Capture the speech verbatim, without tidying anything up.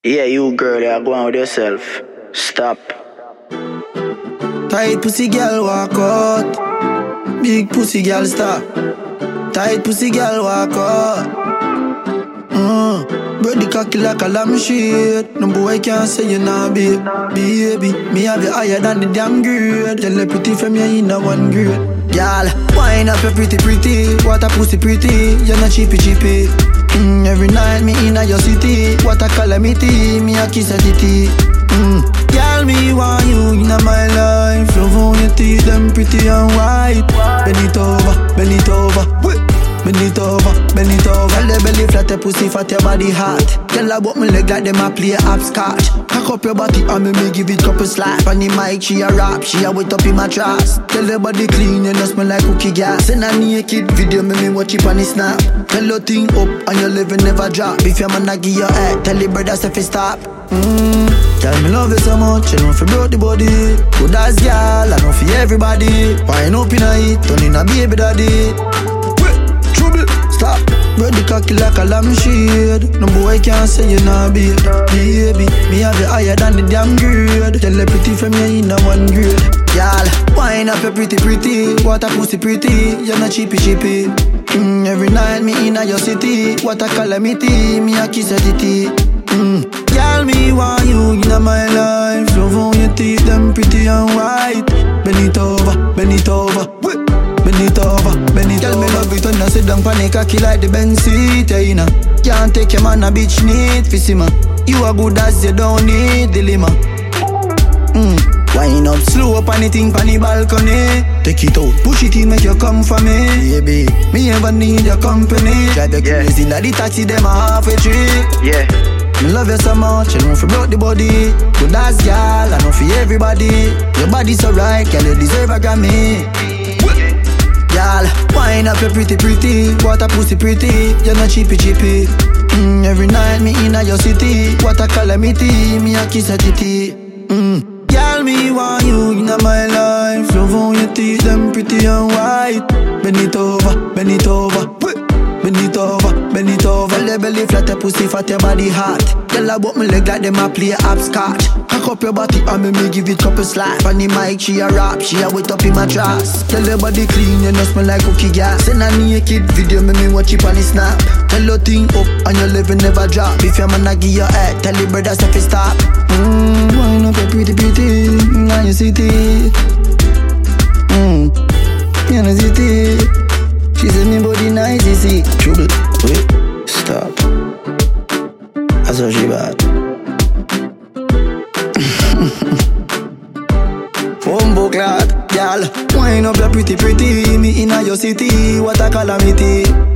Yeah, you girl, you're going with yourself. Stop. Tight pussy girl walk out. Big pussy girl stop. Tight pussy girl walk out. Mm. Bread the cocky like a lamb shit. No boy can't say you nah babe. Baby, me have you higher than the damn grade. Tell you pretty from you in a one grade. Girl, wind up your pretty pretty. What a pussy pretty. You're not cheapy cheapy. Mm, every night me in a your city. What a calamity. Me a kiss a titty. Mm. Girl, me want you in my life. Love on your teeth, them pretty and white. Bend it over, bend it over. Bend it over, bend it over. Tell the belly flat, your pussy fat, your body hot. Tell her about me leg like them a play hopscotch. Cock up your body and me me give it couple slap. On the mic she a rap, she a wet up in my tracks. Tell her body clean, you know smell like cookie gas. Send a naked video, me me watch it on the snap. Tell your thing up and your level never drop. If your man a give your head, tell the brother if he stop. Mmm, tell me love you so much, you know fi broke the body. Good as girl, I know fi everybody. Wine up in a it, turn in a baby daddy. Trouble, stop. Bread the cocky like a lamb shade. No boy can't say you nah babe. Baby, me have you higher than the damn grade. Tell you pretty from you in a one grade. Y'all, wind up your pretty pretty. What a pussy pretty. You're not cheapy cheapy. Mm, every night me in a your city. What a calamity. Me a kiss a titty. Mm. Girl, me want you in my life. Love on your teeth, them pretty and white. Bend it over, bend it over. Bend it over, bend it over. Tell me love it when I sit down panic cocky like the Benz seat, yeah, you know. Can't take your man a bitch need for see, man. You are good as you don't need dilemma. Mm. Wind up slow up anything on the balcony. Take it out, push it in, make you come for me. Baby, me ever need your company. Drive you Yeah. crazy like the taxi, them a halfway tree. Yeah. Me love you so much, you know fi broke the body. Good as girl, I know fi everybody. Your body so right, girl, you deserve a Grammy. Girl, wind up your pretty pretty. What a pussy pretty, you're not cheapy cheapy. Mm, every night me in a your city. What a calamity, me a kiss a titty. Mm. Girl, me want you in my life. Love on your teeth, them pretty and white. Bend it over, bend it over. Bend it over, bend it over. Tell the belly flat, your pussy fat, your body hot. Tell her about me leg like them a play hopscotch. Cock up your body and me me give it couple slap. On the mic she a rap, she a wet up in my tracks. Tell the body clean, you know smell like cookie gas. Send a naked video, me me watch it on the snap. Tell your thing up and your level never drop. If your man a give your head, tell the brother if he stop. Mmm, wind up your pretty pretty, now you see it. Mmm, you know see it. She said me body nice, you see. Trouble, wait, stop. I saw she bad. Humbo clad, y'all. Wind up your pretty pretty. Me in a your city, what a calamity.